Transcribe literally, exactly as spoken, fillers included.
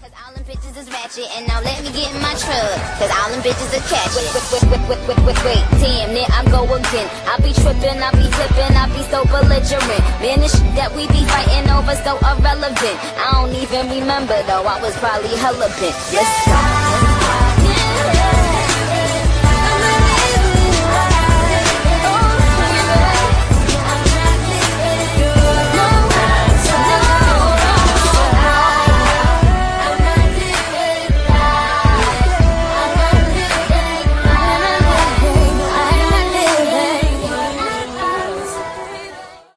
Cause all them bitches is ratchet, and now let me get in my truck. Cause all them bitches are catchy. Wait, wait, wait, wait, wait, wait, wait, wait. Damn, there I go again. I be tripping, I be flipping, I be so belligerent. Man, this shit that we be fighting over so irrelevant. I don't even remember though, I was probably hella bent. Let's go.